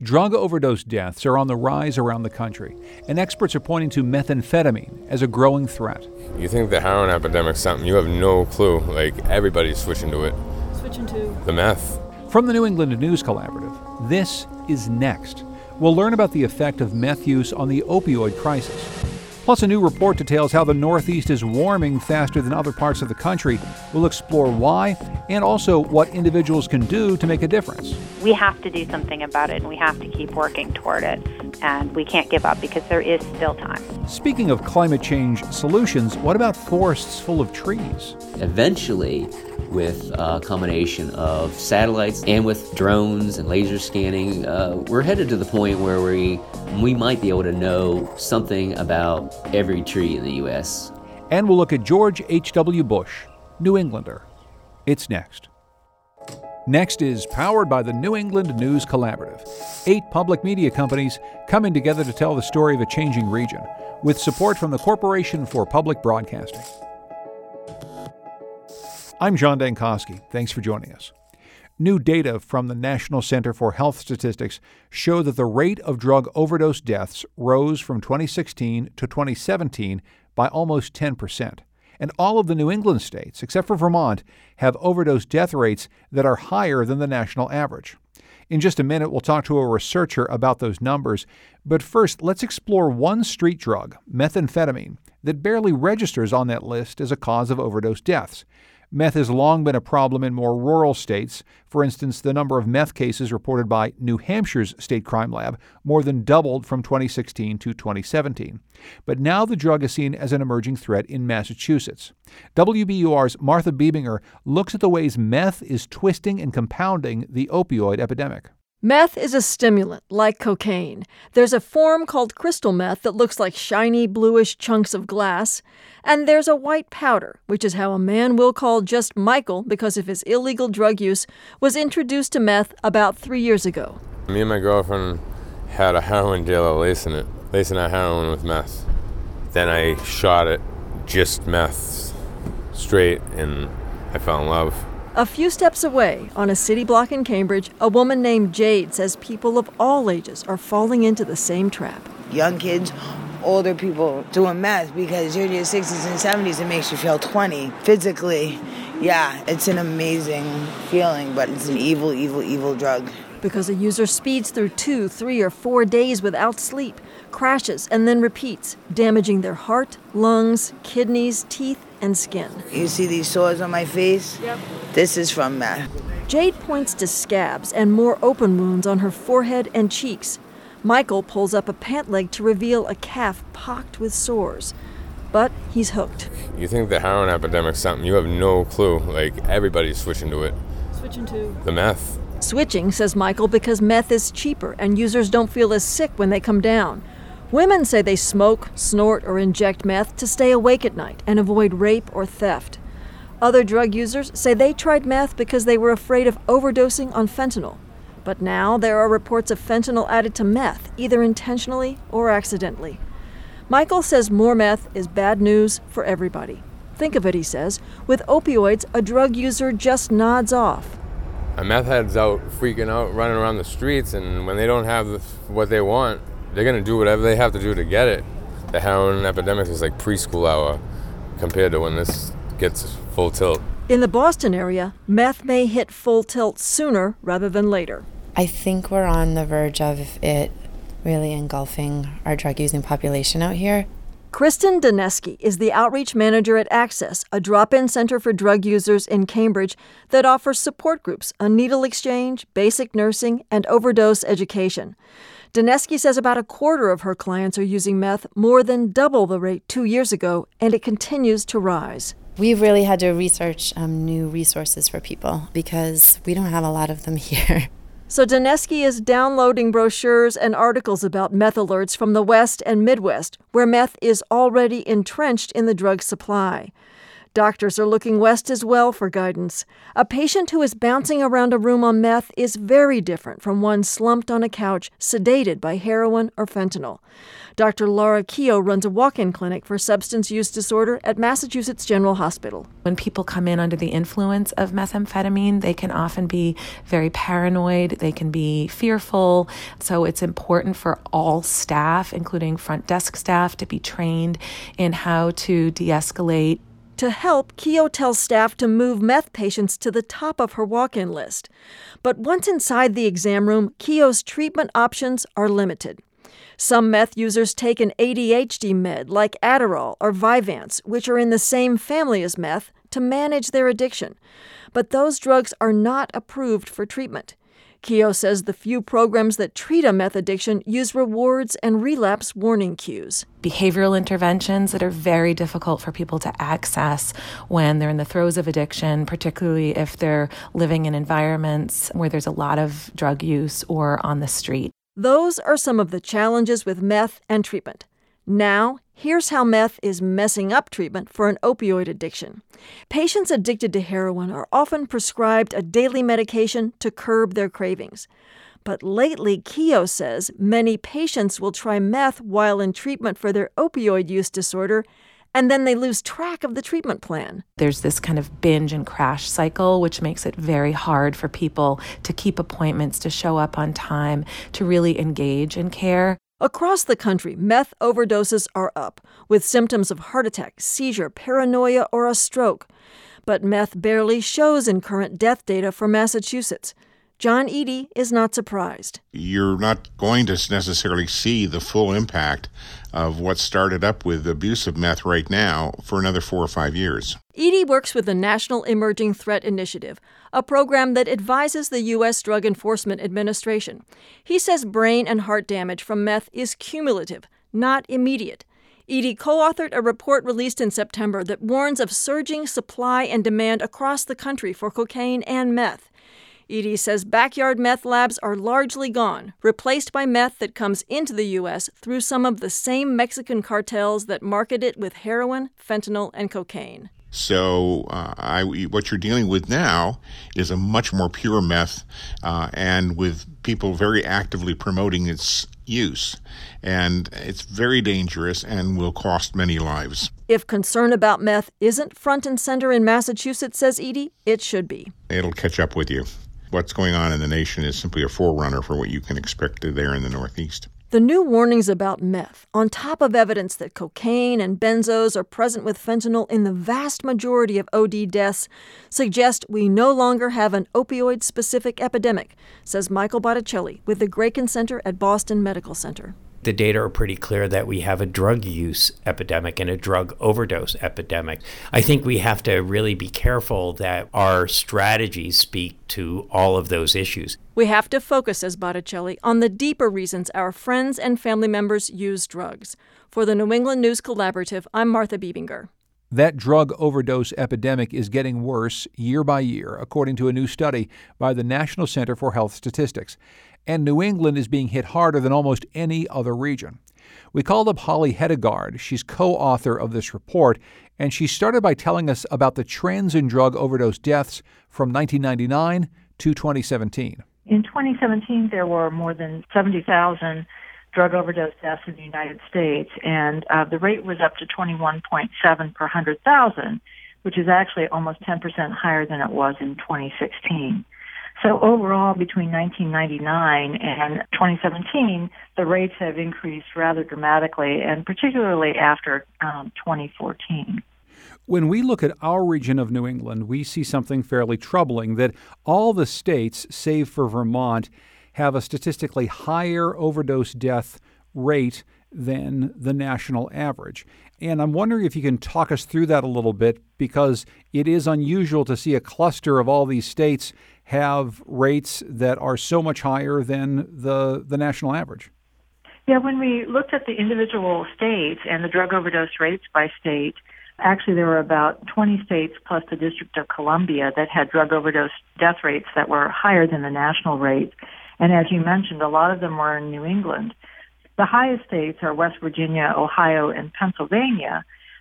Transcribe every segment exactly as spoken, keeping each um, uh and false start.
Drug overdose deaths are on the rise around the country, and experts are pointing to methamphetamine as a growing threat. You think the heroin epidemic's something, you have no clue. Like, everybody's switching to it. Switching to? The meth. From the New England News Collaborative, this is Next. We'll learn about the effect of meth use on the opioid crisis. Plus, a new report details how the Northeast is warming faster than other parts of the country. We'll explore why and also what individuals can do to make a difference. We have to do something about it, and we have to keep working toward it. And we can't give up because there is still time. Speaking of climate change solutions, what about forests full of trees? Eventually, with a combination of satellites and with drones and laser scanning, uh, we're headed to the point where we we might be able to know something about every tree in the U S. And we'll look at George H W. Bush, New Englander. It's next. Next is powered by the New England News Collaborative, eight public media companies coming together to tell the story of a changing region, with support from the Corporation for Public Broadcasting. I'm John Dankosky. Thanks for joining us. New data from the National Center for Health Statistics show that the rate of drug overdose deaths rose from twenty sixteen to twenty seventeen by almost ten percent. And all of the New England states, except for Vermont, have overdose death rates that are higher than the national average. In just a minute, we'll talk to a researcher about those numbers. But first, let's explore one street drug, methamphetamine, that barely registers on that list as a cause of overdose deaths. Meth has long been a problem in more rural states. For instance, the number of meth cases reported by New Hampshire's state crime lab more than doubled from twenty sixteen to twenty seventeen. But now the drug is seen as an emerging threat in Massachusetts. W B U R's Martha Biebinger looks at the ways meth is twisting and compounding the opioid epidemic. Meth is a stimulant, like cocaine. There's a form called crystal meth that looks like shiny, bluish chunks of glass. And there's a white powder, which is how a man we'll call just Michael, because of his illegal drug use, was introduced to meth about three years ago. Me and my girlfriend had a heroin dealer lacing it, lacing our heroin with meth. Then I shot it, just meth, straight, and I fell in love. A few steps away, on a city block in Cambridge, a woman named Jade says people of all ages are falling into the same trap. Young kids, older people doing meth because you're in your sixties and seventies, it makes you feel twenty. Physically, yeah, it's an amazing feeling, but it's an evil, evil, evil drug. Because a user speeds through two, three, or four days without sleep, crashes, and then repeats, damaging their heart, lungs, kidneys, teeth, and skin. You see these sores on my face? Yep. This is from meth. Jade points to scabs and more open wounds on her forehead and cheeks. Michael pulls up a pant leg to reveal a calf pocked with sores. But he's hooked. You think the heroin epidemic's something, you have no clue. Like, everybody's switching to it. Switching to? The meth. Switching, says Michael, because meth is cheaper and users don't feel as sick when they come down. Women say they smoke, snort, or inject meth to stay awake at night and avoid rape or theft. Other drug users say they tried meth because they were afraid of overdosing on fentanyl. But now there are reports of fentanyl added to meth, either intentionally or accidentally. Michael says more meth is bad news for everybody. Think of it, he says. With opioids, a drug user just nods off. A meth head's out freaking out, running around the streets, and when they don't have what they want, they're going to do whatever they have to do to get it. The heroin epidemic is like preschool hour compared to when this gets full tilt. In the Boston area, meth may hit full tilt sooner rather than later. I think we're on the verge of it really engulfing our drug-using population out here. Kristen Daneski is the outreach manager at Access, a drop-in center for drug users in Cambridge that offers support groups, a needle exchange, basic nursing, and overdose education. Daneski says about a quarter of her clients are using meth, more than double the rate two years ago, and it continues to rise. We've really had to research um, new resources for people because we don't have a lot of them here. So Daneski is downloading brochures and articles about meth alerts from the West and Midwest, where meth is already entrenched in the drug supply. Doctors are looking west as well for guidance. A patient who is bouncing around a room on meth is very different from one slumped on a couch, sedated by heroin or fentanyl. Doctor Laura Keogh runs a walk-in clinic for substance use disorder at Massachusetts General Hospital. When people come in under the influence of methamphetamine, they can often be very paranoid, they can be fearful. So it's important for all staff, including front desk staff, to be trained in how to de-escalate. To help, Keogh tells staff to move meth patients to the top of her walk-in list. But once inside the exam room, Keogh's treatment options are limited. Some meth users take an A D H D med like Adderall or Vyvanse, which are in the same family as meth, to manage their addiction. But those drugs are not approved for treatment. Keogh says the few programs that treat a meth addiction use rewards and relapse warning cues. Behavioral interventions that are very difficult for people to access when they're in the throes of addiction, particularly if they're living in environments where there's a lot of drug use or on the street. Those are some of the challenges with meth and treatment. Now, here's how meth is messing up treatment for an opioid addiction. Patients addicted to heroin are often prescribed a daily medication to curb their cravings. But lately, Keogh says many patients will try meth while in treatment for their opioid use disorder, and then they lose track of the treatment plan. There's this kind of binge and crash cycle, which makes it very hard for people to keep appointments, to show up on time, to really engage in care. Across the country, meth overdoses are up, with symptoms of heart attack, seizure, paranoia, or a stroke. But meth barely shows in current death data for Massachusetts. John Eady is not surprised. You're not going to necessarily see the full impact of what started up with abuse of meth right now for another four or five years. Eady works with the National Emerging Threat Initiative, a program that advises the U S Drug Enforcement Administration. He says brain and heart damage from meth is cumulative, not immediate. Eady co-authored a report released in September that warns of surging supply and demand across the country for cocaine and meth. Eady says backyard meth labs are largely gone, replaced by meth that comes into the U S through some of the same Mexican cartels that market it with heroin, fentanyl, and cocaine. So uh, I, what you're dealing with now is a much more pure meth, uh, and with people very actively promoting its use. And it's very dangerous and will cost many lives. If concern about meth isn't front and center in Massachusetts, says Eady, it should be. It'll catch up with you. What's going on in the nation is simply a forerunner for what you can expect there in the Northeast. The new warnings about meth, on top of evidence that cocaine and benzos are present with fentanyl in the vast majority of O D deaths, suggest we no longer have an opioid-specific epidemic, says Michael Botticelli with the Graken Center at Boston Medical Center. The data are pretty clear that we have a drug use epidemic and a drug overdose epidemic. I think we have to really be careful that our strategies speak to all of those issues. We have to focus, says Botticelli, on the deeper reasons our friends and family members use drugs. For the New England News Collaborative, I'm Martha Biebinger. That drug overdose epidemic is getting worse year by year, according to a new study by the National Center for Health Statistics. And New England is being hit harder than almost any other region. We called up Holly Hedegaard. She's co-author of this report, and she started by telling us about the trends in drug overdose deaths from nineteen ninety-nine to twenty seventeen. In twenty seventeen, there were more than seventy thousand drug overdose deaths in the United States, and uh, the rate was up to twenty-one point seven per one hundred thousand, which is actually almost ten percent higher than it was in twenty sixteen. So overall, between nineteen ninety-nine and twenty seventeen, the rates have increased rather dramatically, and particularly after um, twenty fourteen. When we look at our region of New England, we see something fairly troubling, that all the states, save for Vermont, have a statistically higher overdose death rate than the national average. And I'm wondering if you can talk us through that a little bit, because it is unusual to see a cluster of all these states have rates that are so much higher than the, the national average. Yeah, when we looked at the individual states and the drug overdose rates by state, actually there were about twenty states plus the District of Columbia that had drug overdose death rates that were higher than the national rate. And as you mentioned, a lot of them were in New England. The highest states are West Virginia, Ohio, and Pennsylvania.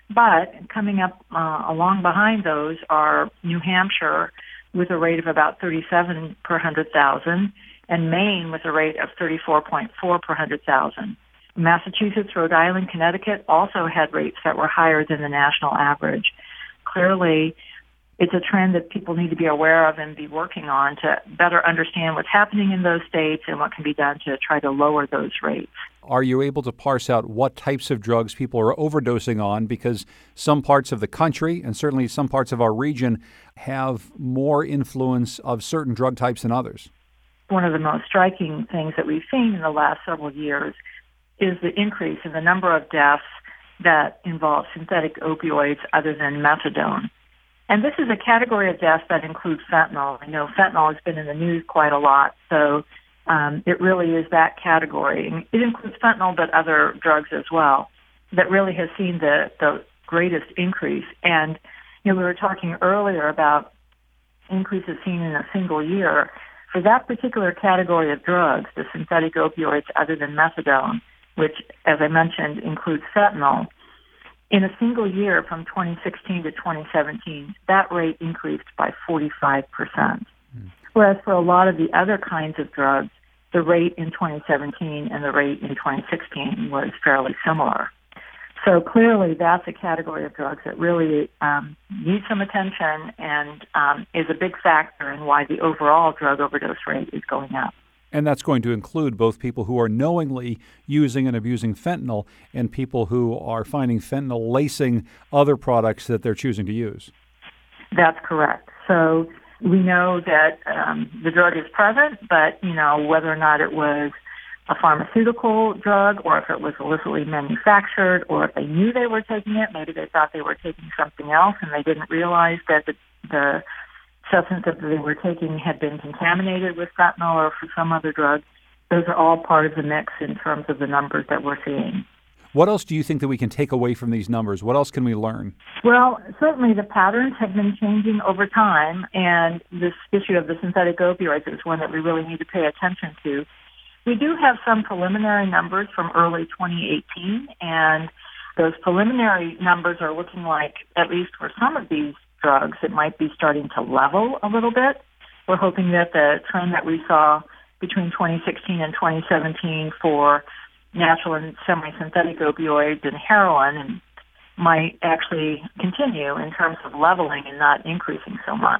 But coming up uh, along behind those are New Hampshire with a rate of about thirty-seven per one hundred thousand, and Maine with a rate of thirty-four point four per one hundred thousand. Massachusetts, Rhode Island, Connecticut also had rates that were higher than the national average. Clearly, it's a trend that people need to be aware of and be working on to better understand what's happening in those states and what can be done to try to lower those rates. Are you able to parse out what types of drugs people are overdosing on? Because some parts of the country, and certainly some parts of our region, have more influence of certain drug types than others. One of the most striking things that we've seen in the last several years is the increase in the number of deaths that involve synthetic opioids other than methadone. And this is a category of deaths that includes fentanyl. I know fentanyl has been in the news quite a lot, so um, it really is that category. And it includes fentanyl, but other drugs as well, that really has seen the, the greatest increase. And, you know, we were talking earlier about increases seen in a single year. For that particular category of drugs, the synthetic opioids other than methadone, which, as I mentioned, includes fentanyl, in a single year from twenty sixteen to twenty seventeen, that rate increased by forty-five percent. Mm. Whereas for a lot of the other kinds of drugs, the rate in twenty seventeen and the rate in twenty sixteen was fairly similar. So clearly that's a category of drugs that really um, needs some attention and um, is a big factor in why the overall drug overdose rate is going up. And that's going to include both people who are knowingly using and abusing fentanyl and people who are finding fentanyl lacing other products that they're choosing to use. That's correct. So we know that um, the drug is present, but, you know, whether or not it was a pharmaceutical drug or if it was illicitly manufactured or if they knew they were taking it, maybe they thought they were taking something else and they didn't realize that the, the substance that they were taking had been contaminated with fentanyl or for some other drug. Those are all part of the mix in terms of the numbers that we're seeing. What else do you think that we can take away from these numbers? What else can we learn? Well, certainly the patterns have been changing over time, and this issue of the synthetic opioids is one that we really need to pay attention to. We do have some preliminary numbers from early twenty eighteen, and those preliminary numbers are looking like, at least for some of these drugs, it might be starting to level a little bit. We're hoping that the trend that we saw between twenty sixteen and twenty seventeen for natural and semi-synthetic opioids and heroin and might actually continue in terms of leveling and not increasing so much.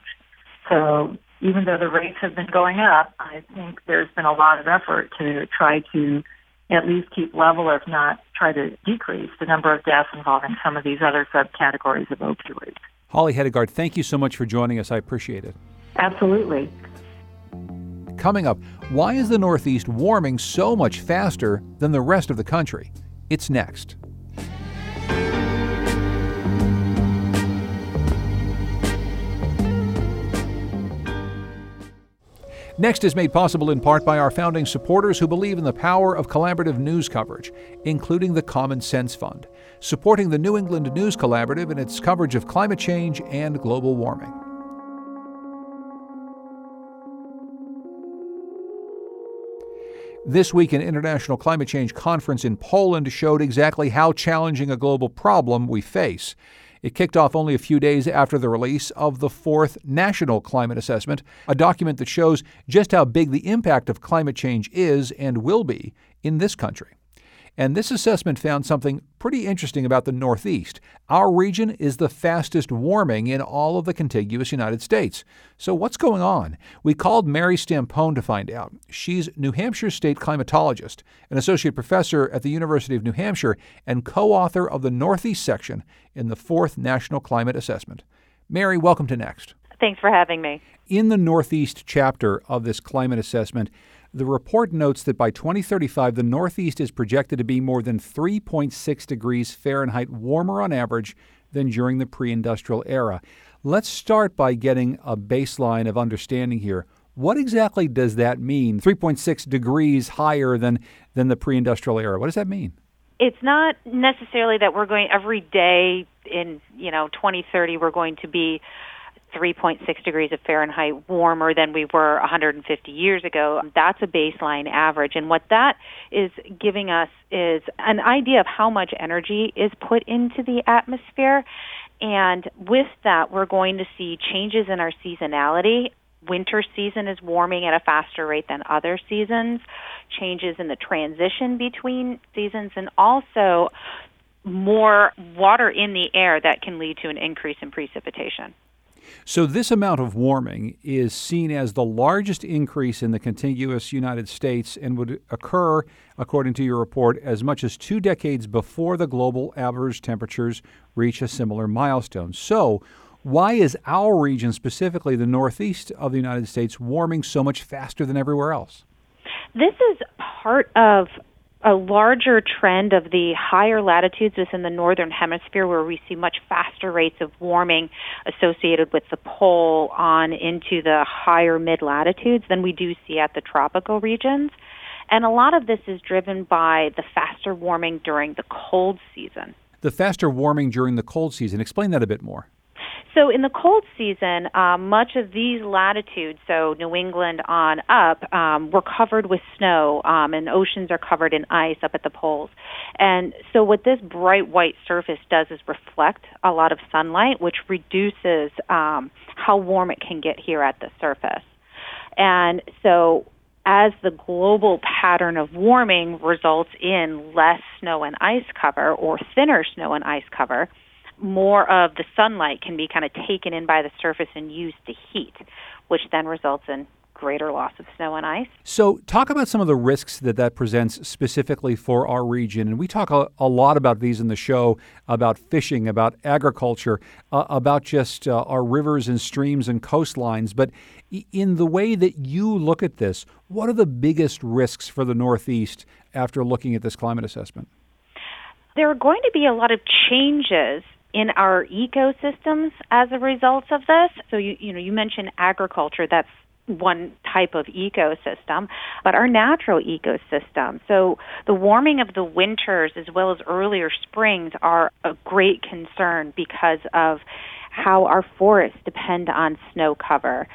So even though the rates have been going up, I think there's been a lot of effort to try to at least keep level, or if not, try to decrease the number of deaths involving some of these other subcategories of opioids. Holly Hedegaard, thank you so much for joining us. I appreciate it. Absolutely. Coming up, why is the Northeast warming so much faster than the rest of the country? It's next. Next is made possible in part by our founding supporters who believe in the power of collaborative news coverage, including the Common Sense Fund, supporting the New England News Collaborative in its coverage of climate change and global warming. This week, an international climate change conference in Poland showed exactly how challenging a global problem we face. It kicked off only a few days after the release of the fourth National Climate Assessment, a document that shows just how big the impact of climate change is and will be in this country. And this assessment found something pretty interesting about the Northeast. Our region is the fastest warming in all of the contiguous United States. So what's going on? We called Mary Stampone to find out. She's New Hampshire State climatologist, an associate professor at the University of New Hampshire, and co-author of the Northeast section in the fourth National Climate Assessment. Mary, welcome to Next. Thanks for having me. In the Northeast chapter of this climate assessment, the report notes that by twenty thirty-five, the Northeast is projected to be more than three point six degrees Fahrenheit warmer on average than during the pre-industrial era. Let's start by getting a baseline of understanding here. What exactly does that mean, three point six degrees higher than, than the pre-industrial era? What does that mean? It's not necessarily that we're going every day in, you know, twenty thirty, we're going to be three point six degrees of Fahrenheit warmer than we were one hundred fifty years ago. That's a baseline average. And what that is giving us is an idea of how much energy is put into the atmosphere. And with that, we're going to see changes in our seasonality. Winter season is warming at a faster rate than other seasons, changes in the transition between seasons, and also more water in the air that can lead to an increase in precipitation. So this amount of warming is seen as the largest increase in the contiguous United States and would occur, according to your report, as much as two decades before the global average temperatures reach a similar milestone. So why is our region, specifically the Northeast of the United States, warming so much faster than everywhere else? This is part of a larger trend of the higher latitudes within the northern hemisphere, where we see much faster rates of warming associated with the pole on into the higher mid-latitudes than we do see at the tropical regions. And a lot of this is driven by the faster warming during the cold season. The faster warming during the cold season. Explain that a bit more. So in the cold season, uh, much of these latitudes, so New England on up, um, were covered with snow, um, and oceans are covered in ice up at the poles. And so what this bright white surface does is reflect a lot of sunlight, which reduces um, how warm it can get here at the surface. And so as the global pattern of warming results in less snow and ice cover or thinner snow and ice cover, more of the sunlight can be kind of taken in by the surface and used to heat, which then results in greater loss of snow and ice. So talk about some of the risks that that presents specifically for our region. And we talk a, a lot about these in the show, about fishing, about agriculture, uh, about just uh, our rivers and streams and coastlines. But in the way that you look at this, what are the biggest risks for the Northeast after looking at this climate assessment? There are going to be a lot of changes in our ecosystems as a result of this. So you you know you mentioned agriculture. That's one type of ecosystem, but our natural ecosystem. So the warming of the winters as well as earlier springs are a great concern because of how our forests depend on snow cover.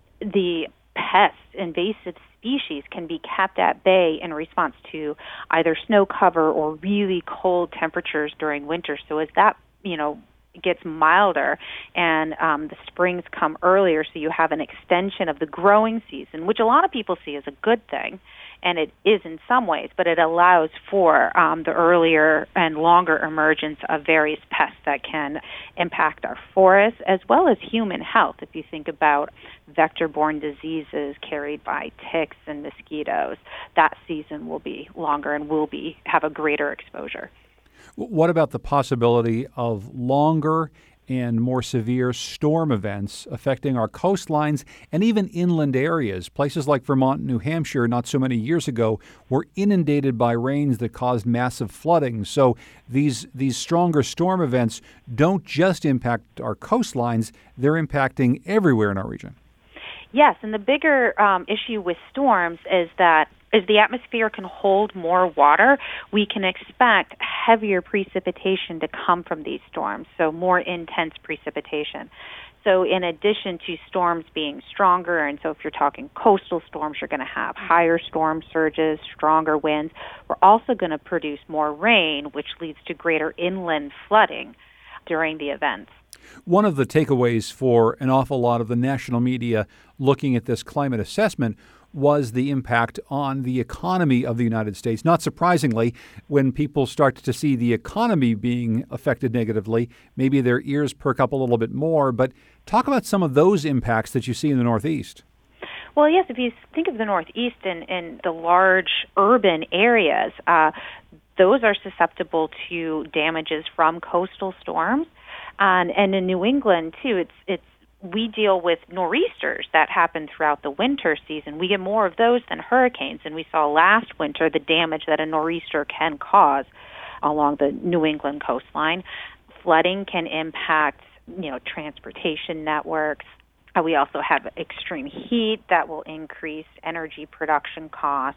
The pests, invasive species, can be kept at bay in response to either snow cover or really cold temperatures during winter. So as that you know, gets milder and um, the springs come earlier, so you have an extension of the growing season, which a lot of people see as a good thing, and it is in some ways, but it allows for um, the earlier and longer emergence of various pests that can impact our forests as well as human health. If you think about vector-borne diseases carried by ticks and mosquitoes, that season will be longer and will be have a greater exposure. What about the possibility of longer and more severe storm events affecting our coastlines and even inland areas? Places like Vermont and New Hampshire not so many years ago were inundated by rains that caused massive flooding. So these these stronger storm events don't just impact our coastlines, they're impacting everywhere in our region. Yes, and the bigger um, issue with storms is that as the atmosphere can hold more water, we can expect heavier precipitation to come from these storms, so more intense precipitation. So in addition to storms being stronger, and so if you're talking coastal storms, you're going to have higher storm surges, stronger winds. We're also going to produce more rain, which leads to greater inland flooding during the events. One of the takeaways for an awful lot of the national media looking at this climate assessment was the impact on the economy of the United States. Not surprisingly, when people start to see the economy being affected negatively, maybe their ears perk up a little bit more. But talk about some of those impacts that you see in the Northeast. Well, yes, if you think of the Northeast and, and the large urban areas, uh, those are susceptible to damages from coastal storms. And, and in New England, too, it's it's we deal with nor'easters that happen throughout the winter season. We get more of those than hurricanes, and we saw last winter the damage that a nor'easter can cause along the New England coastline. Flooding can impact, you know, transportation networks. Uh, we also have extreme heat that will increase energy production costs.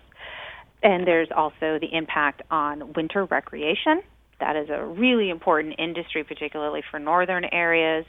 And there's also the impact on winter recreation. That is a really important industry, particularly for northern areas.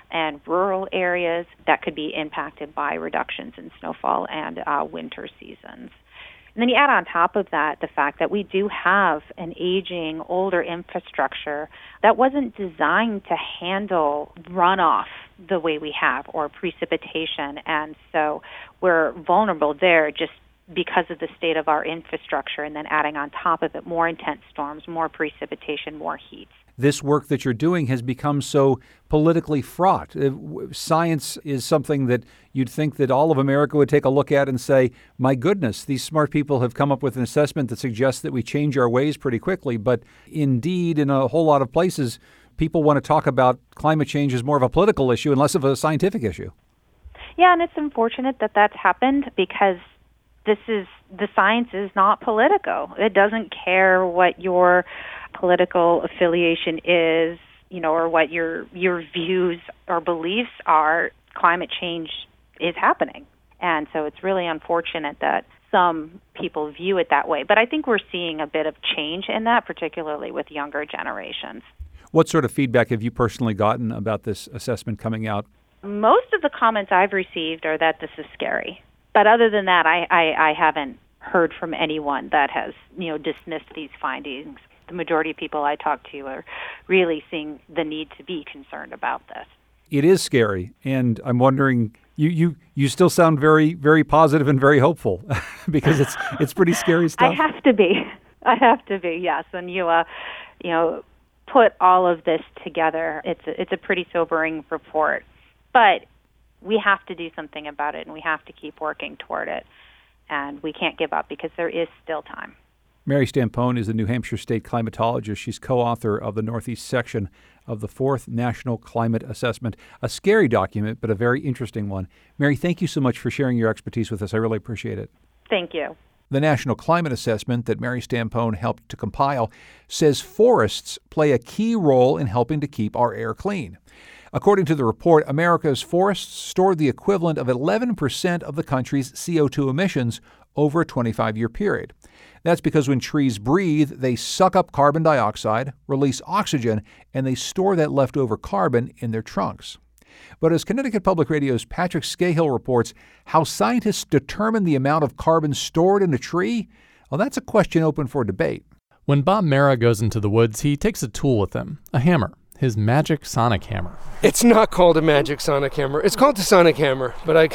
and rural areas that could be impacted by reductions in snowfall and uh, winter seasons. And then you add on top of that the fact that we do have an aging, older infrastructure that wasn't designed to handle runoff the way we have or precipitation. And so we're vulnerable there just because of the state of our infrastructure, and then adding on top of it more intense storms, more precipitation, more heat. This work that you're doing has become so politically fraught. Science is something that you'd think that all of America would take a look at and say, my goodness, these smart people have come up with an assessment that suggests that we change our ways pretty quickly. But indeed, in a whole lot of places, people want to talk about climate change as more of a political issue and less of a scientific issue. Yeah, and it's unfortunate that that's happened because this is the science is not political. It doesn't care what your political affiliation is, you know, or what your your views or beliefs are. Climate change is happening. And so it's really unfortunate that some people view it that way. But I think we're seeing a bit of change in that, particularly with younger generations. What sort of feedback have you personally gotten about this assessment coming out? Most of the comments I've received are that this is scary. But other than that, I, I, I haven't heard from anyone that has, you know, dismissed these findings. The majority of people I talk to are really seeing the need to be concerned about this. It is scary, and I'm wondering, you, you, you still sound very, very positive and very hopeful because it's it's pretty scary stuff. I have to be. I have to be, yes. And you, uh, you know, put all of this together, it's a, it's a pretty sobering report. But we have to do something about it, and we have to keep working toward it. And we can't give up because there is still time. Mary Stampone is a New Hampshire state climatologist. She's co-author of the Northeast section of the fourth National Climate Assessment, a scary document, but a very interesting one. Mary, thank you so much for sharing your expertise with us. I really appreciate it. Thank you. The National Climate Assessment that Mary Stampone helped to compile says forests play a key role in helping to keep our air clean. According to the report, America's forests stored the equivalent of eleven percent of the country's C O two emissions over a twenty-five year period. That's because when trees breathe, they suck up carbon dioxide, release oxygen, and they store that leftover carbon in their trunks. But as Connecticut Public Radio's Patrick Scahill reports, how scientists determine the amount of carbon stored in a tree, well, that's a question open for debate. When Bob Mara goes into the woods, he takes a tool with him, a hammer. His magic sonic hammer. It's not called a magic sonic hammer. It's called the sonic hammer, but I,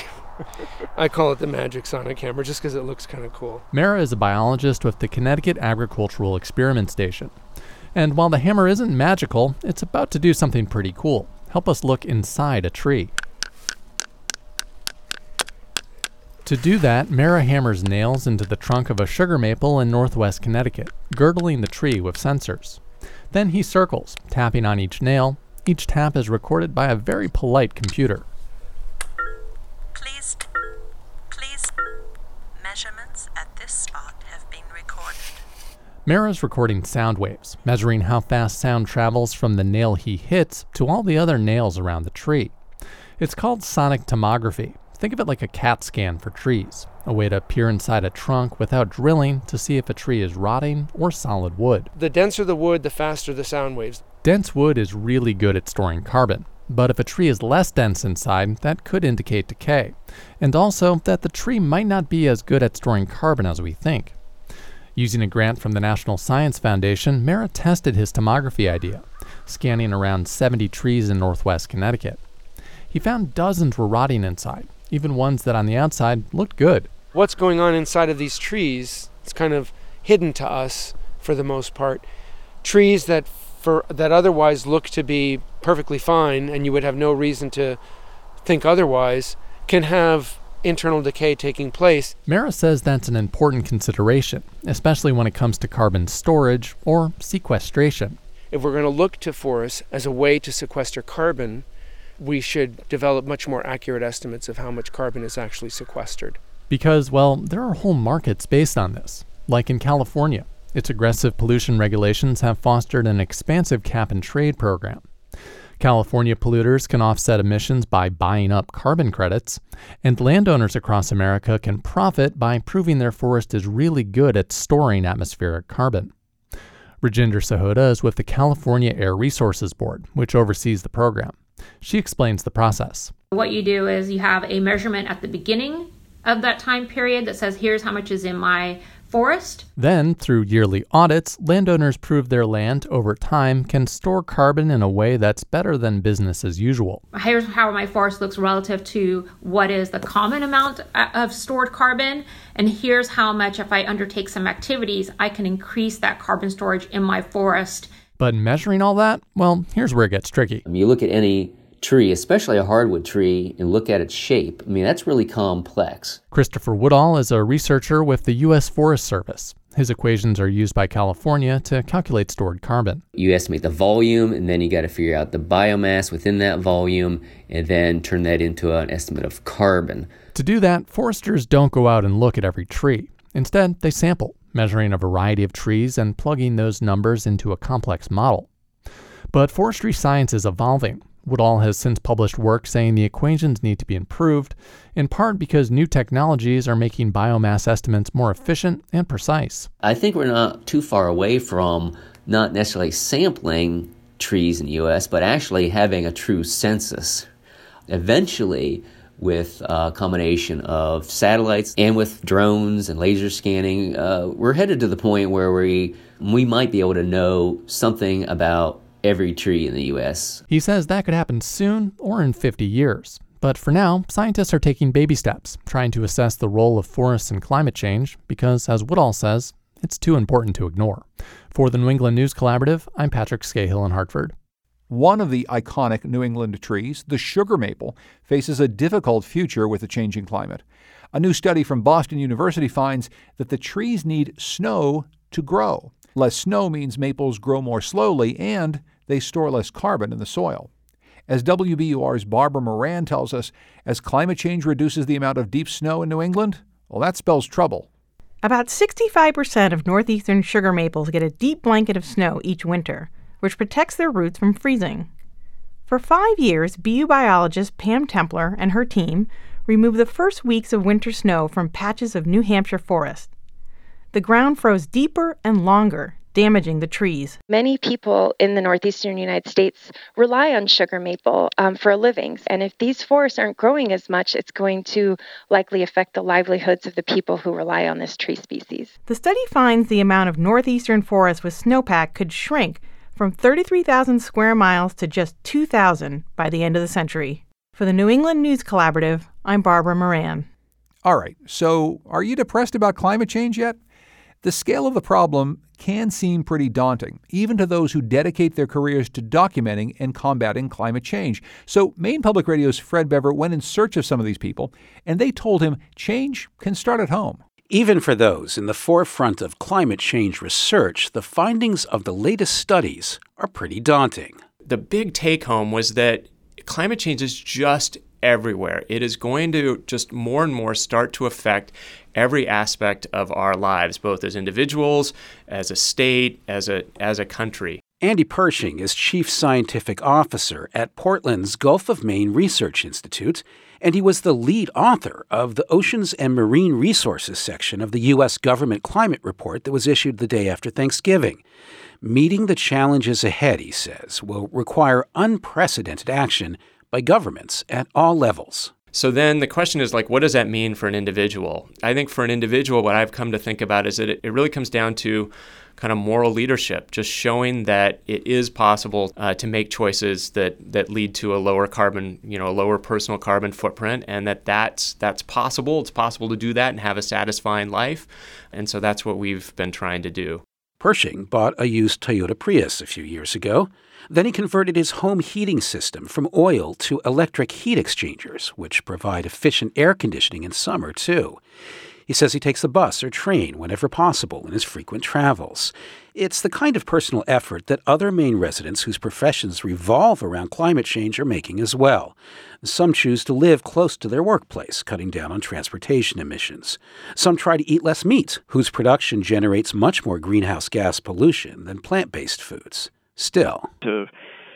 I call it the magic sonic hammer just because it looks kind of cool. Mara is a biologist with the Connecticut Agricultural Experiment Station. And while the hammer isn't magical, it's about to do something pretty cool. Help us look inside a tree. To do that, Mara hammers nails into the trunk of a sugar maple in northwest Connecticut, girdling the tree with sensors. Then he circles, tapping on each nail. Each tap is recorded by a very polite computer. Please, please, measurements at this spot have been recorded. Mara's recording sound waves, measuring how fast sound travels from the nail he hits to all the other nails around the tree. It's called sonic tomography. Think of it like a CAT scan for trees, a way to peer inside a trunk without drilling to see if a tree is rotting or solid wood. The denser the wood, the faster the sound waves. Dense wood is really good at storing carbon, but if a tree is less dense inside, that could indicate decay, and also that the tree might not be as good at storing carbon as we think. Using a grant from the National Science Foundation, Mara tested his tomography idea, scanning around seventy trees in northwest Connecticut. He found dozens were rotting inside, even ones that on the outside looked good. What's going on inside of these trees is kind of hidden to us for the most part. Trees that for that otherwise look to be perfectly fine and you would have no reason to think otherwise can have internal decay taking place. Mara says that's an important consideration, especially when it comes to carbon storage or sequestration. If we're going to look to forests as a way to sequester carbon, we should develop much more accurate estimates of how much carbon is actually sequestered. Because, well, there are whole markets based on this. Like in California, its aggressive pollution regulations have fostered an expansive cap-and-trade program. California polluters can offset emissions by buying up carbon credits, and landowners across America can profit by proving their forest is really good at storing atmospheric carbon. Rajinder Sahota is with the California Air Resources Board, which oversees the program. She explains the process. What you do is you have a measurement at the beginning of that time period that says, here's how much is in my forest. Then, through yearly audits, landowners prove their land over time can store carbon in a way that's better than business as usual. Here's how my forest looks relative to what is the common amount of stored carbon, and here's how much, if I undertake some activities, I can increase that carbon storage in my forest. But measuring all that, well, here's where it gets tricky. I mean, you look at any tree, especially a hardwood tree, and look at its shape. I mean, that's really complex. Christopher Woodall is a researcher with the U S Forest Service. His equations are used by California to calculate stored carbon. You estimate the volume, and then you got to figure out the biomass within that volume, and then turn that into an estimate of carbon. To do that, foresters don't go out and look at every tree. Instead, they sample, measuring a variety of trees and plugging those numbers into a complex model. But forestry science is evolving. Woodall has since published work saying the equations need to be improved, in part because new technologies are making biomass estimates more efficient and precise. I think we're not too far away from not necessarily sampling trees in the U S, but actually having a true census. Eventually, with a combination of satellites and with drones and laser scanning, uh, we're headed to the point where we we might be able to know something about every tree in the U S. He says that could happen soon or in fifty years. But for now, scientists are taking baby steps, trying to assess the role of forests in climate change, because, as Woodall says, it's too important to ignore. For the New England News Collaborative, I'm Patrick Scahill in Hartford. One of the iconic New England trees, the sugar maple, faces a difficult future with the changing climate. A new study from Boston University finds that the trees need snow to grow. Less snow means maples grow more slowly and they store less carbon in the soil. As W B U R's Barbara Moran tells us, as climate change reduces the amount of deep snow in New England, well, that spells trouble. About sixty-five percent of northeastern sugar maples get a deep blanket of snow each winter, which protects their roots from freezing. For five years, B U biologist Pam Templer and her team removed the first weeks of winter snow from patches of New Hampshire forest. The ground froze deeper and longer, damaging the trees. Many people in the northeastern United States rely on sugar maple um, for a living. And if these forests aren't growing as much, it's going to likely affect the livelihoods of the people who rely on this tree species. The study finds the amount of northeastern forests with snowpack could shrink from thirty-three thousand square miles to just two thousand by the end of the century. For the New England News Collaborative, I'm Barbara Moran. All right, so are you depressed about climate change yet? The scale of the problem can seem pretty daunting, even to those who dedicate their careers to documenting and combating climate change. So Maine Public Radio's Fred Bever went in search of some of these people, and they told him change can start at home. Even for those in the forefront of climate change research, the findings of the latest studies are pretty daunting. The big take-home was that climate change is just everywhere. It is going to just more and more start to affect every aspect of our lives, both as individuals, as a state, as a as a country. Andy Pershing is Chief Scientific Officer at Portland's Gulf of Maine Research Institute, and he was the lead author of the Oceans and Marine Resources section of the U S government climate report that was issued the day after Thanksgiving. Meeting the challenges ahead, he says, will require unprecedented action by governments at all levels. So then the question is, like, what does that mean for an individual? I think for an individual, what I've come to think about is that it, it really comes down to kind of moral leadership, just showing that it is possible uh, to make choices that, that lead to a lower carbon, you know, a lower personal carbon footprint, and that that's, that's possible. It's possible to do that and have a satisfying life. And so that's what we've been trying to do. Pershing bought a used Toyota Prius a few years ago. Then he converted his home heating system from oil to electric heat exchangers, which provide efficient air conditioning in summer, too. He says he takes the bus or train whenever possible in his frequent travels. It's the kind of personal effort that other Maine residents whose professions revolve around climate change are making as well. Some choose to live close to their workplace, cutting down on transportation emissions. Some try to eat less meat, whose production generates much more greenhouse gas pollution than plant-based foods. Still, to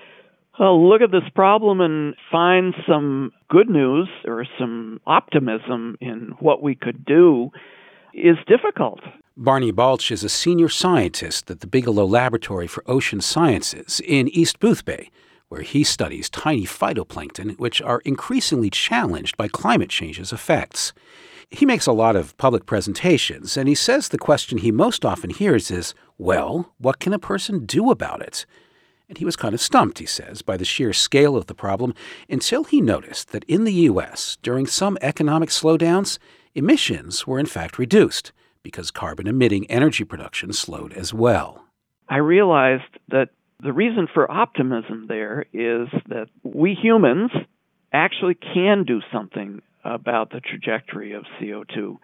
uh, look at this problem and find some good news or some optimism in what we could do is difficult. Barney Balch is a senior scientist at the Bigelow Laboratory for Ocean Sciences in East Boothbay, where he studies tiny phytoplankton, which are increasingly challenged by climate change's effects. He makes a lot of public presentations, and he says the question he most often hears is, well, what can a person do about it? And he was kind of stumped, he says, by the sheer scale of the problem until he noticed that in the U S, during some economic slowdowns, emissions were in fact reduced because carbon-emitting energy production slowed as well. I realized that the reason for optimism there is that we humans actually can do something about the trajectory of C O two.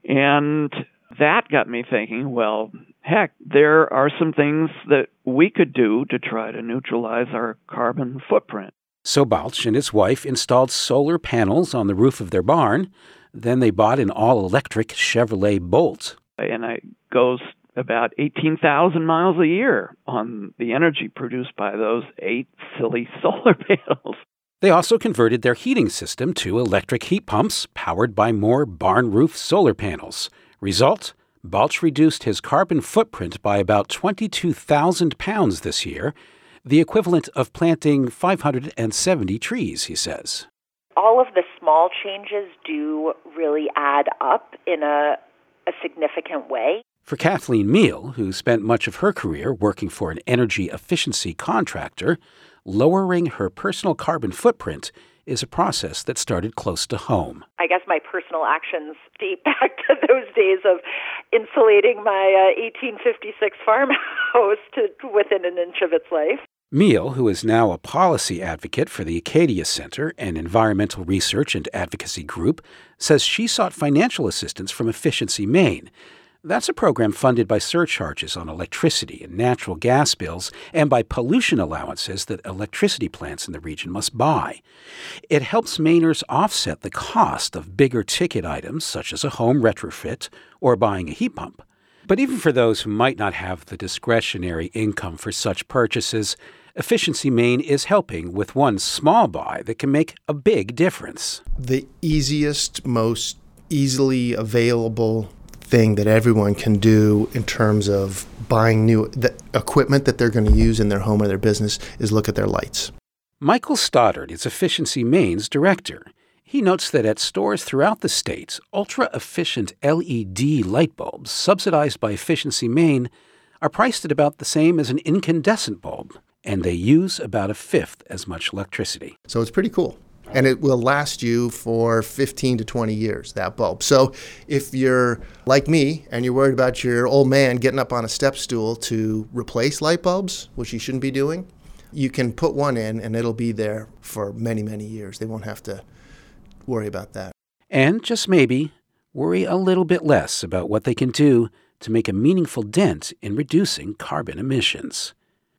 And that got me thinking, well, heck, there are some things that we could do to try to neutralize our carbon footprint. So Balch and his wife installed solar panels on the roof of their barn. Then they bought an all-electric Chevrolet Bolt. And it goes about eighteen thousand miles a year on the energy produced by those eight silly solar panels. They also converted their heating system to electric heat pumps powered by more barn roof solar panels. Result? Balch reduced his carbon footprint by about twenty-two thousand pounds this year, the equivalent of planting five hundred seventy trees, he says. All of the small changes do really add up in a, a significant way. For Kathleen Meal, who spent much of her career working for an energy efficiency contractor, lowering her personal carbon footprint is a process that started close to home. I guess my personal actions date back to those days of insulating my uh, eighteen fifty-six farmhouse to within an inch of its life. Meal, who is now a policy advocate for the Acadia Center, an environmental research and advocacy group, says she sought financial assistance from Efficiency Maine. That's a program funded by surcharges on electricity and natural gas bills and by pollution allowances that electricity plants in the region must buy. It helps Mainers offset the cost of bigger ticket items such as a home retrofit or buying a heat pump. But even for those who might not have the discretionary income for such purchases, Efficiency Maine is helping with one small buy that can make a big difference. The easiest, most easily available thing that everyone can do in terms of buying new the equipment that they're going to use in their home or their business is look at their lights. Michael Stoddard is Efficiency Maine's director. He notes that at stores throughout the state, ultra-efficient L E D light bulbs subsidized by Efficiency Maine are priced at about the same as an incandescent bulb, and they use about a fifth as much electricity. So it's pretty cool. And it will last you for fifteen to twenty years, that bulb. So if you're like me and you're worried about your old man getting up on a step stool to replace light bulbs, which you shouldn't be doing, you can put one in and it'll be there for many, many years. They won't have to worry about that. And just maybe worry a little bit less about what they can do to make a meaningful dent in reducing carbon emissions.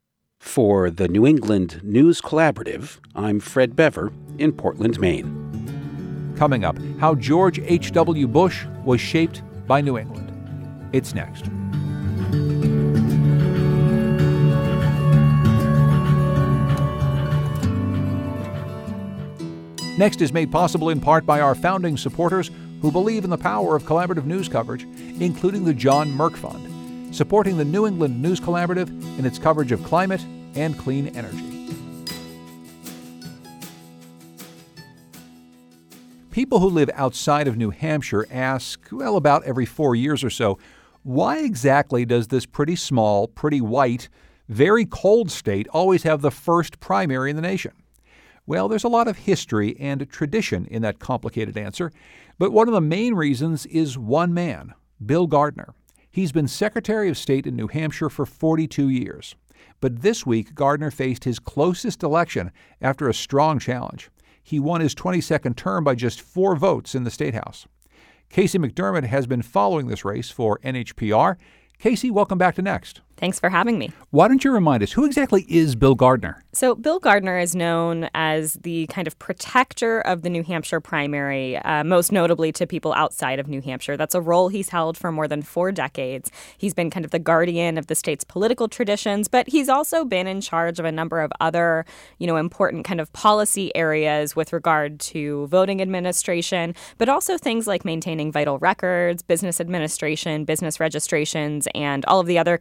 For the New England News Collaborative, I'm Fred Bever in Portland, Maine. Coming up, how George H W. Bush was shaped by New England. It's next. Next is made possible in part by our founding supporters who believe in the power of collaborative news coverage, including the John Merck Fund, supporting the New England News Collaborative in its coverage of climate and clean energy. People who live outside of New Hampshire ask, well, about every four years or so, why exactly does this pretty small, pretty white, very cold state always have the first primary in the nation? Well, there's a lot of history and tradition in that complicated answer, but one of the main reasons is one man, Bill Gardner. He's been Secretary of State in New Hampshire for forty-two years. But this week, Gardner faced his closest election after a strong challenge. He won his twenty-second term by just four votes in the State House. Casey McDermott has been following this race for N H P R. Casey, welcome back to Next. Thanks for having me. Why don't you remind us, who exactly is Bill Gardner? So Bill Gardner is known as the kind of protector of the New Hampshire primary, uh, most notably to people outside of New Hampshire. That's a role he's held for more than four decades. He's been kind of the guardian of the state's political traditions, but he's also been in charge of a number of other, you know, important kind of policy areas with regard to voting administration, but also things like maintaining vital records, business administration, business registrations, and all of the other kind of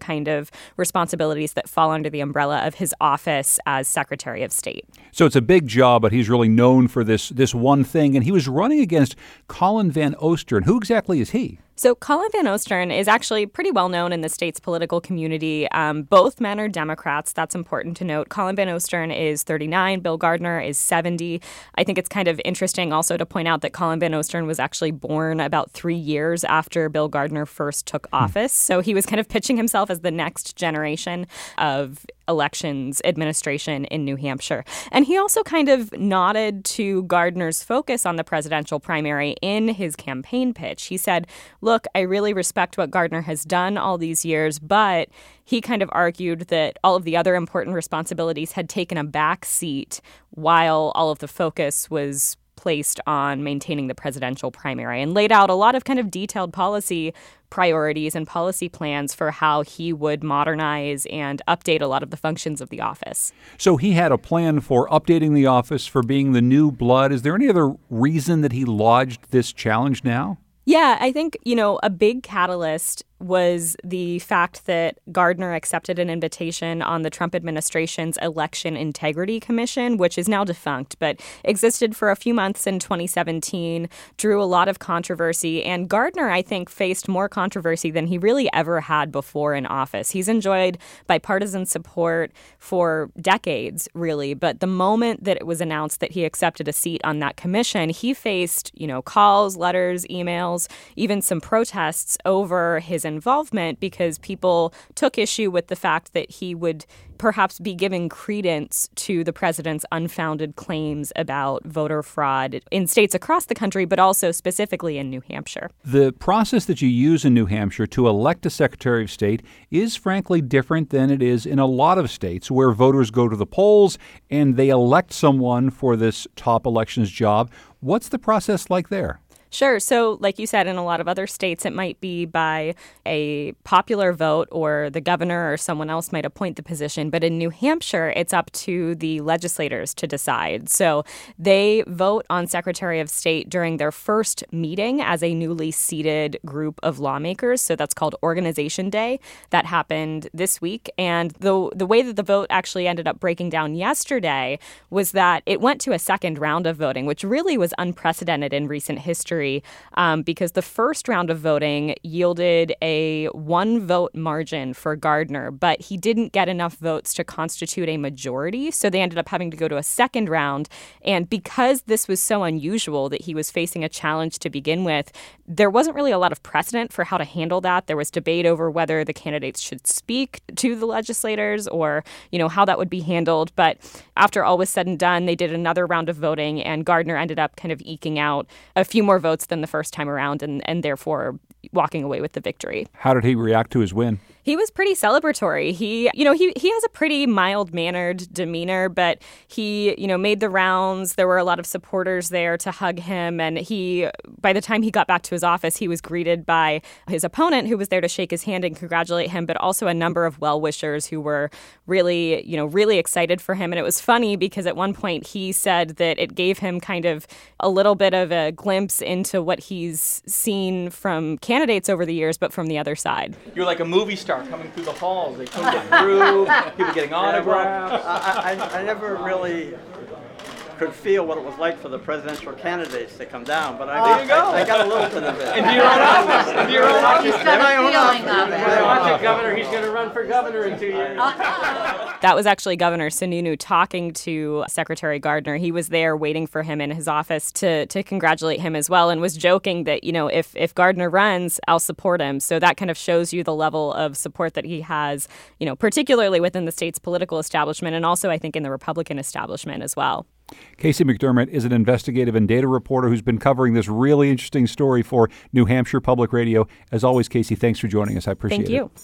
of responsibilities that fall under the umbrella of his office as Secretary of State. So it's a big job, but he's really known for this this one thing. And he was running against Colin Van Osteren. Who exactly is he? So Colin Van Osteren is actually pretty well known in the state's political community. Um, both men are Democrats. That's important to note. Colin Van Osteren is thirty-nine. Bill Gardner is seventy. I think it's kind of interesting also to point out that Colin Van Osteren was actually born about three years after Bill Gardner first took office. So he was kind of pitching himself as the next generation of elections administration in New Hampshire. And he also kind of nodded to Gardner's focus on the presidential primary in his campaign pitch. He said, look, I really respect what Gardner has done all these years, but he kind of argued that all of the other important responsibilities had taken a back seat while all of the focus was placed on maintaining the presidential primary, and laid out a lot of kind of detailed policy priorities and policy plans for how he would modernize and update a lot of the functions of the office. So he had a plan for updating the office, for being the new blood. Is there any other reason that he lodged this challenge now? Yeah, I think, you know, a big catalyst was the fact that Gardner accepted an invitation on the Trump administration's Election Integrity Commission, which is now defunct, but existed for a few months in twenty seventeen, drew a lot of controversy. And Gardner, I think, faced more controversy than he really ever had before in office. He's enjoyed bipartisan support for decades, really. But the moment that it was announced that he accepted a seat on that commission, he faced, you know, calls, letters, emails, even some protests over his involvement because people took issue with the fact that he would perhaps be giving credence to the president's unfounded claims about voter fraud in states across the country, but also specifically in New Hampshire. The process that you use in New Hampshire to elect a Secretary of State is frankly different than it is in a lot of states where voters go to the polls and they elect someone for this top elections job. What's the process like there? Sure. So like you said, in a lot of other states, it might be by a popular vote or the governor or someone else might appoint the position. But in New Hampshire, it's up to the legislators to decide. So they vote on Secretary of State during their first meeting as a newly seated group of lawmakers. So that's called Organization Day. That happened this week. And the, the way that the vote actually ended up breaking down yesterday was that it went to a second round of voting, which really was unprecedented in recent history. Um, because the first round of voting yielded a one vote margin for Gardner, but he didn't get enough votes to constitute a majority. So they ended up having to go to a second round. And because this was so unusual that he was facing a challenge to begin with, there wasn't really a lot of precedent for how to handle that. There was debate over whether the candidates should speak to the legislators or, you know, how that would be handled. But after all was said and done, they did another round of voting, and Gardner ended up kind of eking out a few more votes than the first time around, and, and therefore walking away with the victory. How did he react to his win? He was pretty celebratory. He, you know, he he has a pretty mild-mannered demeanor, but he, you know, made the rounds. There were a lot of supporters there to hug him, and he, by the time he got back to his office, he was greeted by his opponent, who was there to shake his hand and congratulate him, but also a number of well-wishers who were really, you know, really excited for him. And it was funny because at one point he said that it gave him kind of a little bit of a glimpse into what he's seen from candidates over the years, but from the other side. You're like a movie star coming through the halls. They couldn't get through. People getting autographs. I, I, I never really could feel what it was like for the presidential candidates to come down, but I, there you go. I, I got a little bit of it. Into your own office. Into your own office. He's got my a own feeling office. of it. I watch it, Governor. He's going to run for governor in two years. That was actually Governor Sununu talking to Secretary Gardner. He was there waiting for him in his office to to congratulate him as well, and was joking that, you know, if if Gardner runs, I'll support him. So that kind of shows you the level of support that he has, you know, particularly within the state's political establishment, and also I think in the Republican establishment as well. Casey McDermott is an investigative and data reporter who's been covering this really interesting story for New Hampshire Public Radio. As always, Casey, thanks for joining us. I appreciate it. Thank you.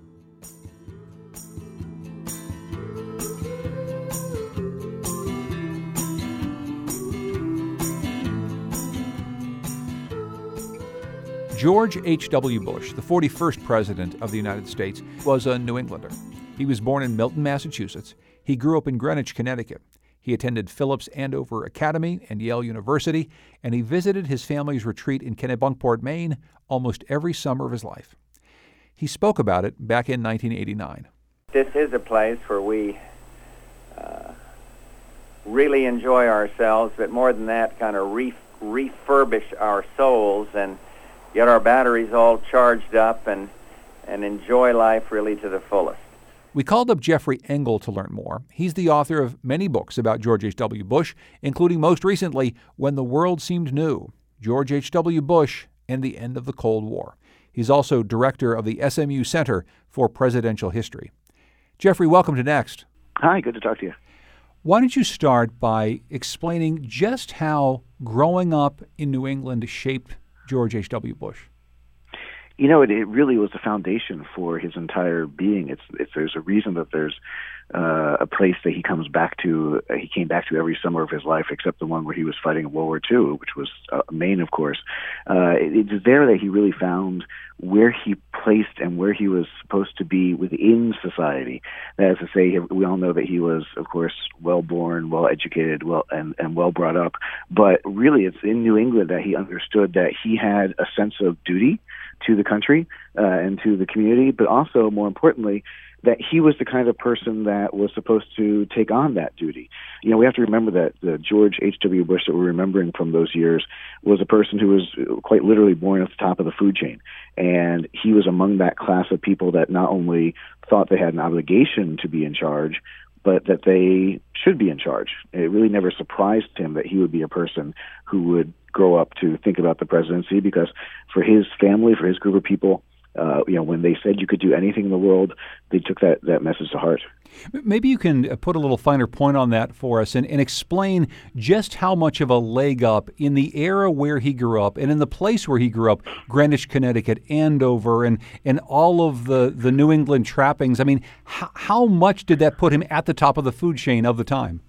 George H W. Bush, the forty-first president of the United States, was a New Englander. He was born in Milton, Massachusetts. He grew up in Greenwich, Connecticut. He attended Phillips Andover Academy and Yale University, and he visited his family's retreat in Kennebunkport, Maine, almost every summer of his life. He spoke about it back in nineteen eighty-nine. This is a place where we uh, really enjoy ourselves, but more than that, kind of re- refurbish our souls and get our batteries all charged up and, and enjoy life really to the fullest. We called up Jeffrey Engel to learn more. He's the author of many books about George H W. Bush, including most recently, When the World Seemed New, George H W. Bush and the End of the Cold War. He's also director of the S M U Center for Presidential History. Jeffrey, welcome to Next. Hi, good to talk to you. Why don't you start by explaining just how growing up in New England shaped George H W. Bush? You know, it, it really was the foundation for his entire being. It's, it's there's a reason that there's uh, a place that he comes back to. Uh, he came back to every summer of his life, except the one where he was fighting in World War Two, which was uh, Maine, of course. Uh, it, it's there that he really found where he placed and where he was supposed to be within society. That is to say, we all know that he was, of course, well-born, well-educated, well and, and well brought up. But really, it's in New England that he understood that he had a sense of duty to the country uh, and to the community, but also, more importantly, that he was the kind of person that was supposed to take on that duty. You know, we have to remember that the George H W. Bush that we're remembering from those years was a person who was quite literally born at the top of the food chain. And he was among that class of people that not only thought they had an obligation to be in charge, but that they should be in charge. It really never surprised him that he would be a person who would grow up to think about the presidency, because for his family, for his group of people, uh, you know, when they said you could do anything in the world, they took that, that message to heart. Maybe you can put a little finer point on that for us and, and explain just how much of a leg up in the era where he grew up and in the place where he grew up, Greenwich, Connecticut, Andover, and, and all of the, the New England trappings. I mean, how, how much did that put him at the top of the food chain of the time?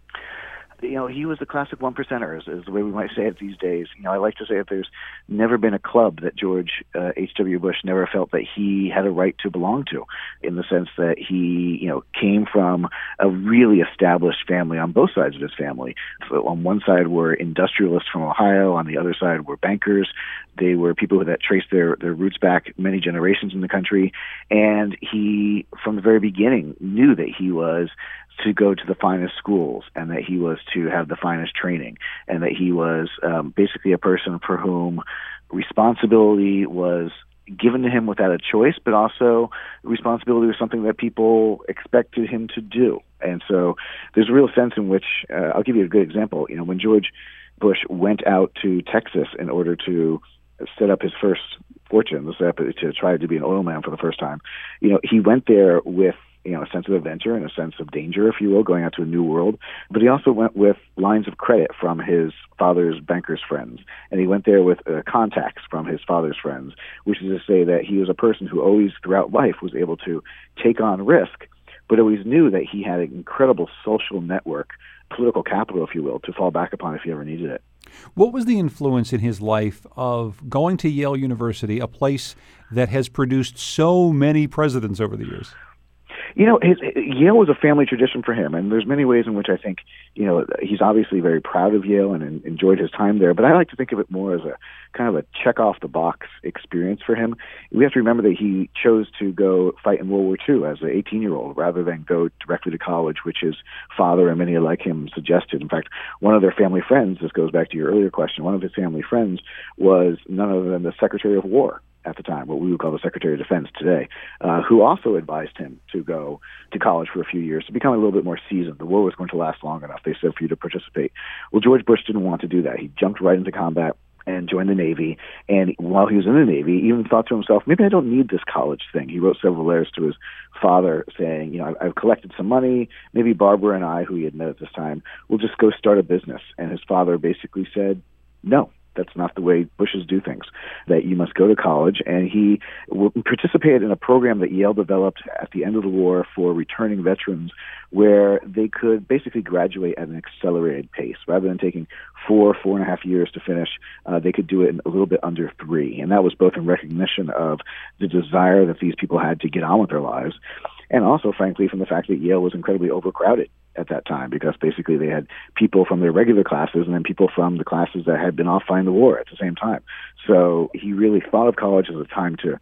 You know, he was the classic one percenter, is, is the way we might say it these days. You know, I like to say that there's never been a club that George uh, H W. Bush never felt that he had a right to belong to, in the sense that he, you know, came from a really established family on both sides of his family. So on one side were industrialists from Ohio, on the other side were bankers. They were people that traced their, their roots back many generations in the country. And he, from the very beginning, knew that he was to go to the finest schools and that he was to have the finest training and that he was um, basically a person for whom responsibility was given to him without a choice, but also responsibility was something that people expected him to do. And so there's a real sense in which, uh, I'll give you a good example. You know, when George Bush went out to Texas in order to set up his first fortune, to try to be an oil man for the first time, you know, he went there with you know, a sense of adventure and a sense of danger, if you will, going out to a new world. But he also went with lines of credit from his father's banker's friends. And he went there with uh, contacts from his father's friends, which is to say that he was a person who always, throughout life, was able to take on risk, but always knew that he had an incredible social network, political capital, if you will, to fall back upon if he ever needed it. What was the influence in his life of going to Yale University, a place that has produced so many presidents over the years? You know, his, Yale was a family tradition for him, and there's many ways in which I think, you know, he's obviously very proud of Yale and, and enjoyed his time there, but I like to think of it more as a kind of a check-off-the-box experience for him. We have to remember that he chose to go fight in World War Two as an eighteen-year-old rather than go directly to college, which his father and many like him suggested. In fact, one of their family friends, this goes back to your earlier question, one of his family friends was none other than the Secretary of War at the time, what we would call the Secretary of Defense today, uh, who also advised him to go to college for a few years to become a little bit more seasoned. The war was going to last long enough, they said, for you to participate. Well, George Bush didn't want to do that. He jumped right into combat and joined the Navy. And while he was in the Navy, he even thought to himself, maybe I don't need this college thing. He wrote several letters to his father saying, you know, I've collected some money. Maybe Barbara and I, who he had met at this time, will just go start a business. And his father basically said, no. That's not the way Bushes do things, that you must go to college. And he participated in a program that Yale developed at the end of the war for returning veterans, where they could basically graduate at an accelerated pace. Rather than taking four, four and a half years to finish, uh, they could do it in a little bit under three. And that was both in recognition of the desire that these people had to get on with their lives, and also, frankly, from the fact that Yale was incredibly overcrowded at that time, because basically they had people from their regular classes and then people from the classes that had been off fighting the war at the same time. So he really thought of college as a time to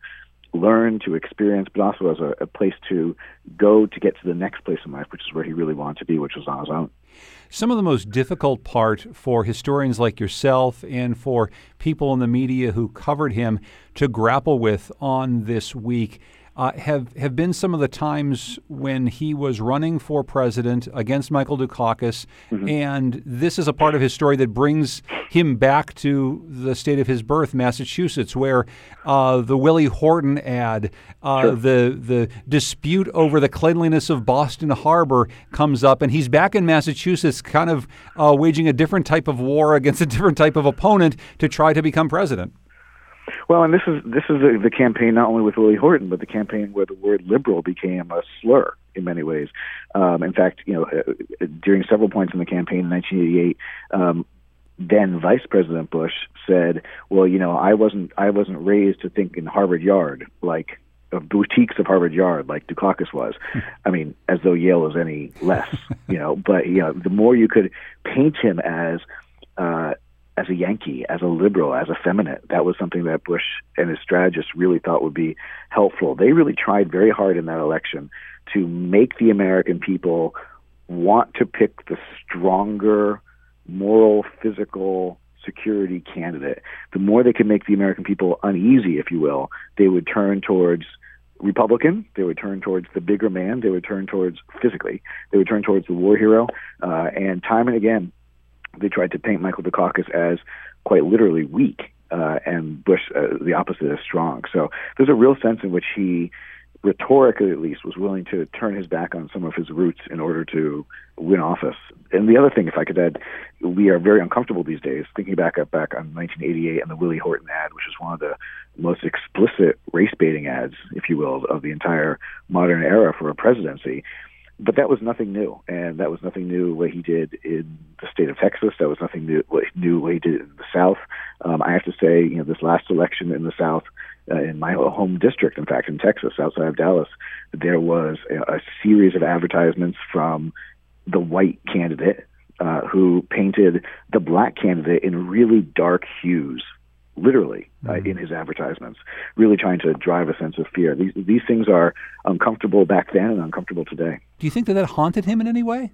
learn, to experience, but also as a, a place to go to get to the next place in life, which is where he really wanted to be, which was on his own. Some of the most difficult part for historians like yourself and for people in the media who covered him to grapple with on this week uh, have, have been some of the times when he was running for president against Michael Dukakis, mm-hmm. and this is a part of his story that brings him back to the state of his birth, Massachusetts, where uh, the Willie Horton ad, uh, sure. the the dispute over the cleanliness of Boston Harbor comes up, and he's back in Massachusetts kind of uh, waging a different type of war against a different type of opponent to try to become president. Well, and this is this is the, the campaign not only with Willie Horton, but the campaign where the word liberal became a slur in many ways. Um, in fact, you know, uh, during several points in the campaign in nineteen eighty-eight, um, then Vice President Bush said, "Well, you know, I wasn't I wasn't raised to think in Harvard Yard like uh, boutiques of Harvard Yard like Dukakis was." I mean, as though Yale was any less, you know. But you know, the more you could paint him as uh, as a Yankee, as a liberal, as effeminate, that was something that Bush and his strategists really thought would be helpful. They really tried very hard in that election to make the American people want to pick the stronger, moral, physical security candidate. The more they could make the American people uneasy, if you will, they would turn towards Republican, they would turn towards the bigger man, they would turn towards physically, they would turn towards the war hero, uh, and time and again, they tried to paint Michael Dukakis as quite literally weak, uh, and Bush, uh, the opposite, as strong. So there's a real sense in which he, rhetorically at least, was willing to turn his back on some of his roots in order to win office. And the other thing, if I could add, we are very uncomfortable these days, thinking back up back on nineteen eighty-eight and the Willie Horton ad, which is one of the most explicit race-baiting ads, if you will, of the entire modern era for a presidency. But that was nothing new, and that was nothing new what he did in the state of Texas. That was nothing new what he, new what he did in the South. Um, I have to say, you know, this last election in the South, uh, in my home district, in fact, in Texas, outside of Dallas, there was a, a series of advertisements from the white candidate uh, who painted the black candidate in really dark hues, literally, uh, in his advertisements, really trying to drive a sense of fear. These these things are uncomfortable back then and uncomfortable today. Do you think that that haunted him in any way?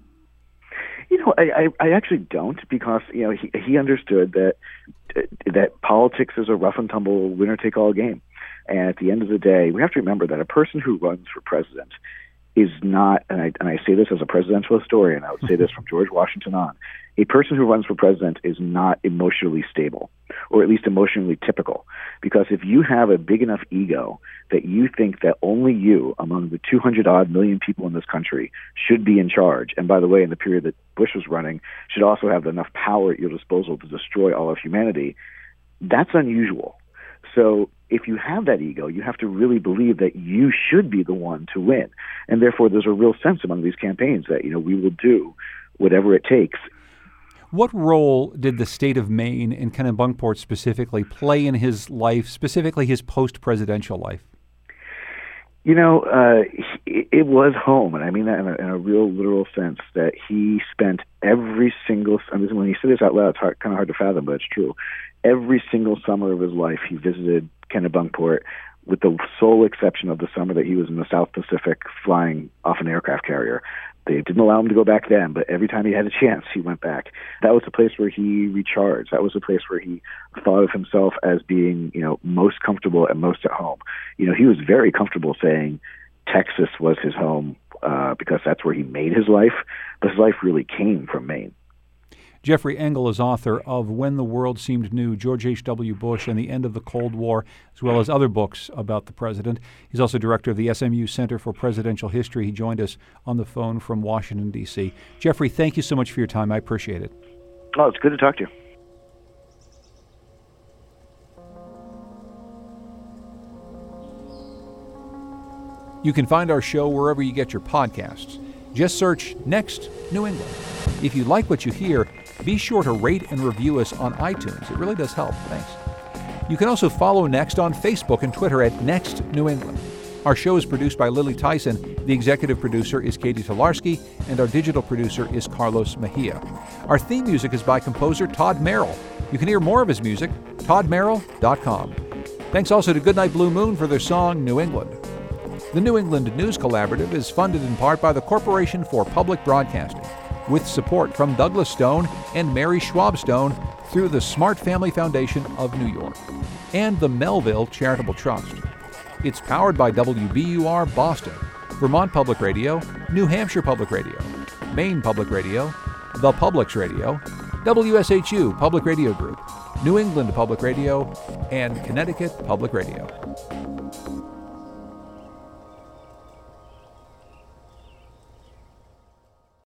You know, I, I, I actually don't, because, you know, he, he understood that that politics is a rough and tumble, winner-take-all game. And at the end of the day, we have to remember that a person who runs for president is not, and I, and I say this as a presidential historian, I would say this from George Washington on, a person who runs for president is not emotionally stable, or at least emotionally typical. Because if you have a big enough ego that you think that only you, among the two hundred odd million people in this country, should be in charge, and by the way, in the period that Bush was running, should also have enough power at your disposal to destroy all of humanity, that's unusual. So if you have that ego, you have to really believe that you should be the one to win. And therefore, there's a real sense among these campaigns that, you know, we will do whatever it takes. What role did the state of Maine and Kennebunkport specifically play in his life, specifically his post-presidential life? You know, uh, it, it was home, and I mean that in a, in a real literal sense, that he spent every single, I mean, when you say this out loud, it's hard, kind of hard to fathom, but it's true. Every single summer of his life, he visited Kennebunkport, with the sole exception of the summer that he was in the South Pacific flying off an aircraft carrier. They didn't allow him to go back then, but every time he had a chance, he went back. That was the place where he recharged. That was the place where he thought of himself as being, you know, most comfortable and most at home. You know, he was very comfortable saying Texas was his home uh, because that's where he made his life, but his life really came from Maine. Jeffrey Engel is author of When the World Seemed New, George H W. Bush and the End of the Cold War, as well as other books about the president. He's also director of the S M U Center for Presidential History. He joined us on the phone from Washington, D C Jeffrey, thank you so much for your time. I appreciate it. Oh, it's good to talk to you. You can find our show wherever you get your podcasts. Just search Next New England. If you like what you hear, be sure to rate and review us on iTunes. It really does help. Thanks. You can also follow Next on Facebook and Twitter at Next New England. Our show is produced by Lily Tyson. The executive producer is Katie Tolarski, and our digital producer is Carlos Mejia. Our theme music is by composer Todd Merrill. You can hear more of his music, todd merrill dot com. Thanks also to Goodnight Blue Moon for their song New England. The New England News Collaborative is funded in part by the Corporation for Public Broadcasting, with support from Douglas Stone and Mary Schwab Stone through the Smart Family Foundation of New York and the Melville Charitable Trust. It's powered by W B U R Boston, Vermont Public Radio, New Hampshire Public Radio, Maine Public Radio, The Publics Radio, W S H U Public Radio Group, New England Public Radio, and Connecticut Public Radio.